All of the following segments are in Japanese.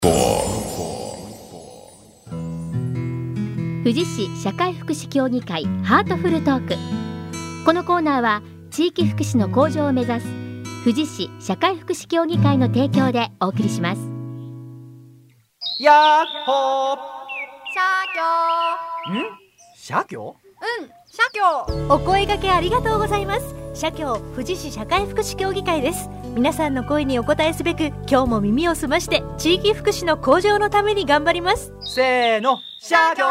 富士市社会福祉協議会ハートフルトーク。このコーナーは地域福祉の向上を目指す富士市社会福祉協議会の提供でお送りします。 やっほー。 社協？ 社協。 お声掛けありがとうございます。社協富士市社会福祉協議会です。皆さんの声にお応えすべく、今日も耳を澄まして地域福祉の向上のために頑張ります。 せーの、社協。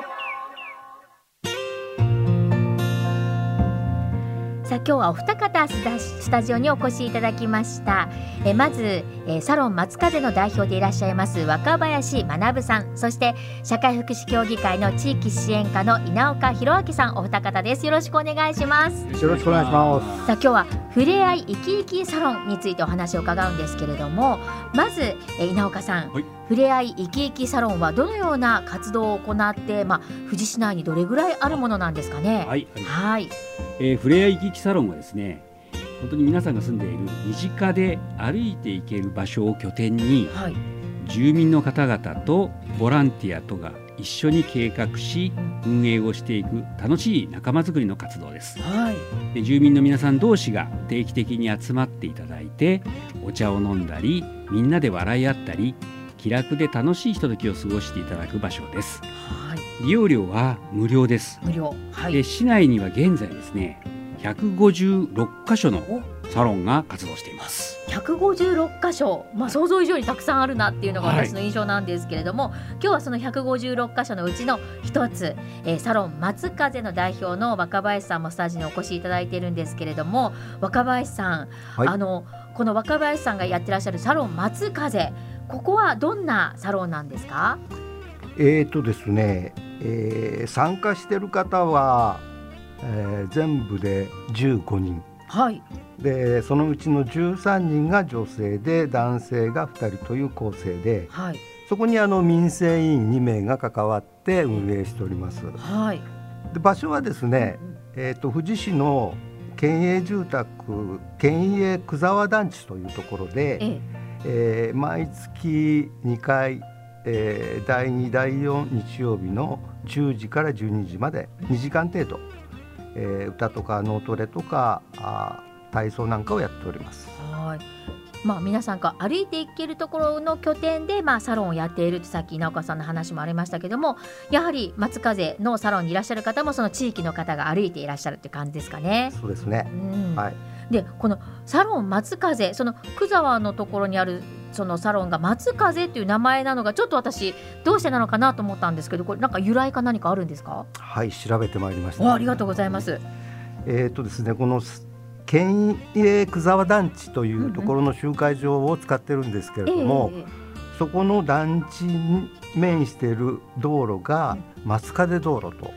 さあ今日はお二方スタジオにお越しいただきました。まず、サロン松風の代表でいらっしゃいます若林学さん、そして社会福祉協議会の地域支援課の稲岡弘明さん、お二方です。よろしくお願いします。 よろしくお願いします。 さあ今日はふれあい生き生きサロンについてお話を伺うんですけれども、まず稲岡さん、はい、ふれあい生き生きサロンはどのような活動を行って、富士市内にどれぐらいあるものなんですかね。 はい、ふれあい生き生きサロンはですね、本当に皆さんが住んでいる身近で歩いて行ける場所を拠点に、住民の方々とボランティアとが一緒に計画し運営をしていく楽しい仲間づくりの活動です。で、住民の皆さん同士が定期的に集まっていただいて、お茶を飲んだりみんなで笑い合ったり気楽で楽しいひとときを過ごしていただく場所です。利用料は無料です。で、市内には現在ですね、156カ所のサロンが活動しています。 156カ所、想像以上にたくさんあるなっていうのが私の印象なんですけれども、今日はその156カ所のうちの一つ、サロン松風の代表の若林さんもスタジオにお越しいただいているんですけれども、若林さん、この若林さんがやってらっしゃるサロン松風、ここはどんなサロンなんですか？ ですね、参加している方は、全部で15人、でそのうちの13人が女性で男性が2人という構成で、そこに民生委員2名が関わって運営しております。で、場所はですね、富士市の県営住宅県営久沢団地というところで、毎月2回、第2第4日曜日の10時から12時まで2時間程度、歌とか脳トレとか体操なんかをやっております。 皆さんが歩いていけるところの拠点で、サロンをやっているってさっき稲岡さんの話もありましたけども、やはり松風のサロンにいらっしゃる方もその地域の方が歩いていらっしゃるって感じですかね。 そうですね。 で、このサロン松風、その久沢のところにあるそのサロンが松風っていう名前なのがちょっと私どうしてなのかなと思ったんですけど、これなんか由来か何かあるんですか？ 調べてまいりました。 ありがとうございます。 ですね、この県営久沢団地というところの集会場を使ってるんですけれども、そこの団地に面している道路が松風道路と、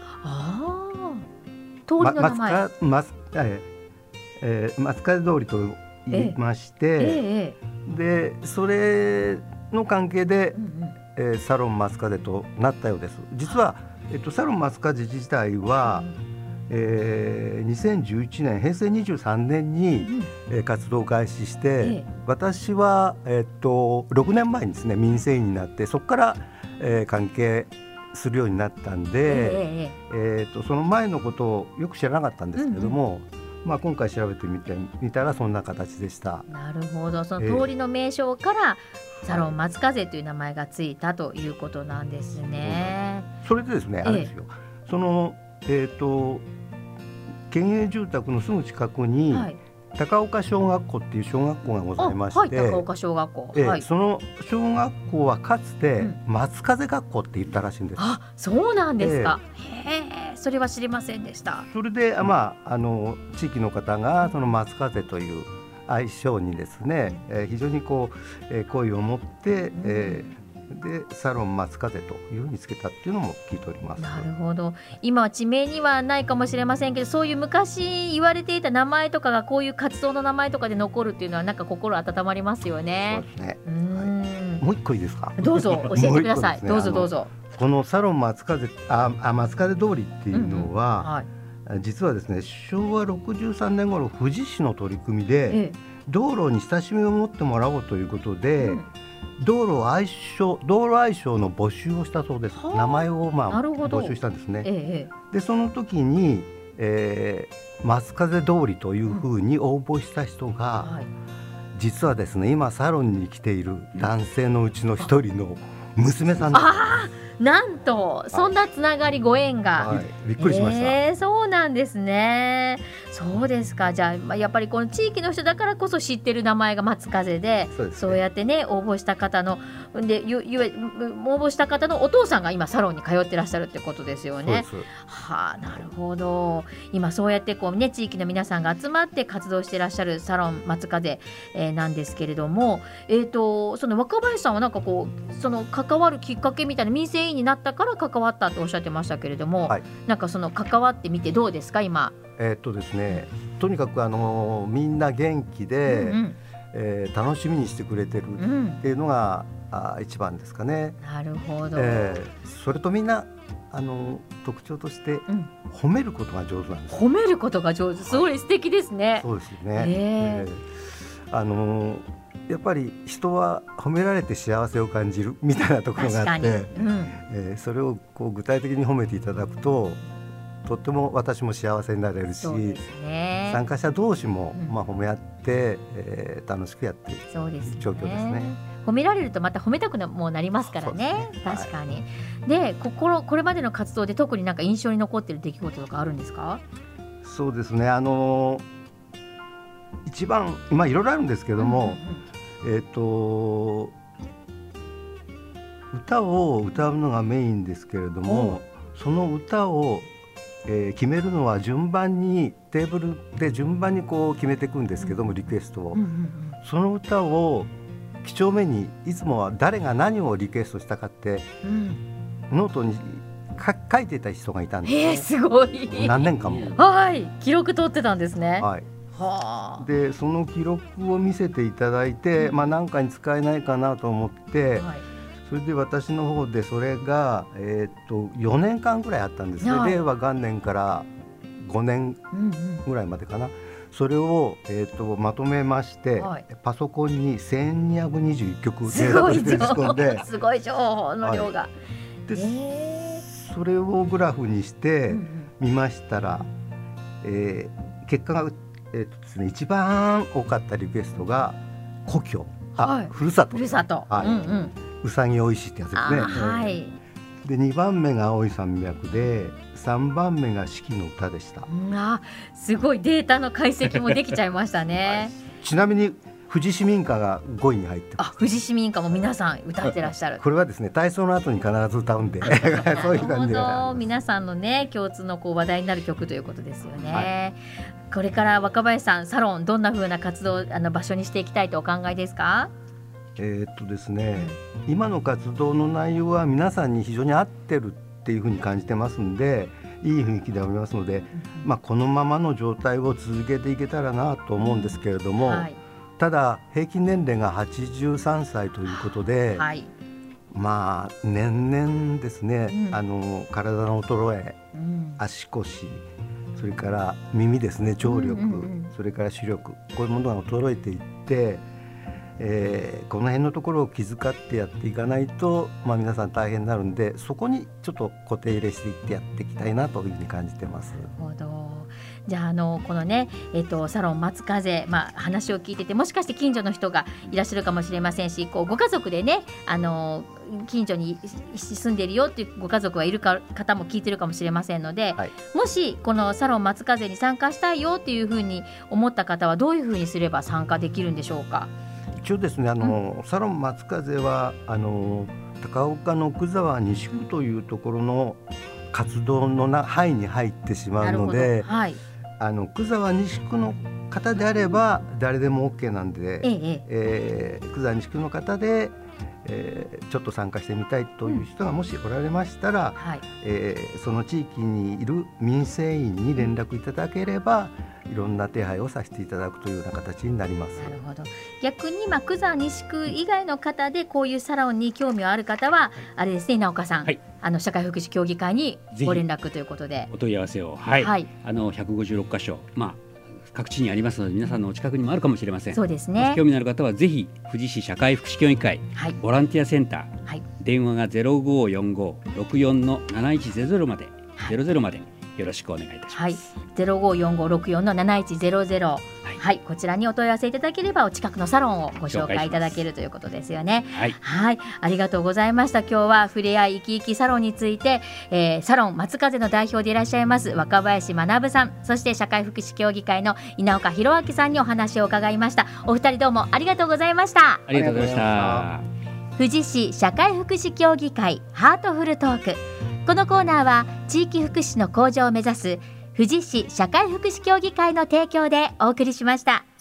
通りの名前、 松風通りと言いまして、でそれの関係で、サロン松風となったようです。実は、サロン松風自体は、2011年平成23年に、活動を開始して、私は、6年前にですね民生委員になって、そこから、関係するようになったんで、その前のことをよく知らなかったんですけれども、今回調べてみたらそんな形でした。 なるほど。その通りの名称からサロン松風という名前がついたということなんですね。 それでですね、あれですよ、その、県営住宅のすぐ近くに、高岡小学校っていう小学校がございまして、 高岡小学校、 その小学校はかつて松風学校って言ったらしいんです。 そうなんですか。それは知りませんでした。 それで、地域の方がその松風という愛称にですね、非常に好意を持って、でサロン松風というふうにつけたっていうのも聞いております。 なるほど。今は地名にはないかもしれませんけど、そういう昔言われていた名前とかがこういう活動の名前とかで残るっていうのはなんか心温まりますよね。 そうですね。もう一個いいですか？ どうぞ教えてください。どうぞどうぞ。 このサロン松風松風通りっていうのは、実はですね、昭和63年頃富士市の取り組みで、道路に親しみを持ってもらおうということで、 道路愛称の募集をしたそうです。名前を募集したんですね。でその時に、松風通りというふうに応募した人が、実はですね今サロンに来ている男性のうちの一人の娘さんです。 なんとそんなつながりご縁が、 びっくりしました。 そうなんですね。そうですか。じゃあやっぱりこの地域の人だからこそ知ってる名前が松風で、そうやってね応募した方の応募した方のお父さんが今サロンに通ってらっしゃるってことですよね。なるほど。今そうやってこうね地域の皆さんが集まって活動していらっしゃるサロン松風、なんですけれども、その若林さんはなんかこうその関わるきっかけみたいな、民生委員になったから関わったっておっしゃってましたけれども、なんかその関わってみてどうですか今。 ですね、とにかくみんな元気で、楽しみにしてくれてるっていうのが、一番ですかね。 なるほど。 それとみんな特徴として、褒めることが上手なんです。 褒めることが上手、すごい素敵ですね。 そうですね。やっぱり人は褒められて幸せを感じるみたいなところがあって、それをこう具体的に褒めていただくととっても私も幸せになれるし、参加者同士も、褒め合って、楽しくやっている状況ですね。 褒められるとまた褒めたくもなりますからね。確かに。でこれまでの活動で特になんか印象に残っている出来事とかあるんですか？ そうですね、一番いろいろあるんですけども、歌を歌うのがメインですけれども、その歌を決めるのは順番にテーブルで順番にこう決めていくんですけども、リクエストを、その歌を几帳面にいつもは誰が何をリクエストしたかって、ノートに書いてた人がいたんですね。 すごい。 何年間も、 記録取ってたんですね。 でその記録を見せていただいて、何かに使えないかなと思って、それで私の方でそれが、4年間ぐらいあったんですね。令和元年から5年ぐらいまでかな。それを、まとめまして、パソコンに1221曲データとして仕込んで、 すごい情報の量が、 でそれをグラフにして見ましたら、結果が、ですね、一番多かったリクエストが故郷、ふるさと、うさぎおいしいってやつですね。で2番目が青い山脈で、3番目が四季の歌でした。 すごいデータの解析もできちゃいましたね。 ちなみに富士市民歌が5位に入ってます。 富士市民歌も皆さん歌ってらっしゃる。 これはですね、体操の後に必ず歌うんでそういう感じで、 皆さんのね共通の話題になる曲ということですよね。これから若林さんサロンどんな風な活動場所にしていきたいとお考えですか？ ですね、今の活動の内容は皆さんに非常に合ってるっていうふうに感じてますんで、いい雰囲気でおりますので、このままの状態を続けていけたらなと思うんですけれども、ただ平均年齢が83歳ということで、年々ですね、体の衰え、足腰、それから耳ですね、聴力、それから視力、こういうものが衰えていって、この辺のところを気遣ってやっていかないと、皆さん大変になるんで、そこにちょっと固定入れしていってやっていきたいなというふうに感じてます。 なるほど。じゃあこのね、サロン松風、話を聞いてて、もしかして近所の人がいらっしゃるかもしれませんし、ご家族でね、近所に住んでいるよっていうご家族はいる方も聞いてるかもしれませんので、もしこのサロン松風に参加したいよっていうふうに思った方はどういうふうにすれば参加できるんでしょうか？ 一応ですね、サロン松風は高岡の奥沢西区というところの活動の範囲に入ってしまうので、奥沢西区の方であれば誰でも OK なんで、奥沢西区の方で、ちょっと参加してみたいという人がもしおられましたら、その地域にいる民生委員に連絡いただければ、いろんな手配をさせていただくというような形になります。なるほど。 逆に奥沢西区以外の方でこういうサロンに興味がある方はあれですね、直岡さん、社会福祉協議会にご連絡ということでお問い合わせを、156箇所、 各地にありますので、皆さんのお近くにもあるかもしれません。 そうですね。 興味のある方はぜひ富士市社会福祉協議会、はい、ボランティアセンター、はい、電話が 0545-64-7100 まで、はい、00までよろしくお願いいたします。はい、0545-64-7100、はい、こちらにお問い合わせいただければお近くのサロンをご紹介いただけるということですよね。はい、はい、ありがとうございました。今日はふれあい生き生きサロンについて、サロン松風の代表でいらっしゃいます若林学さん、そして社会福祉協議会の稲岡弘明さんにお話を伺いました。お二人どうもありがとうございました。 ありがとうございました。 富士市社会福祉協議会ハートフルトーク、このコーナーは地域福祉の向上を目指す富士市社会福祉協議会の提供でお送りしました。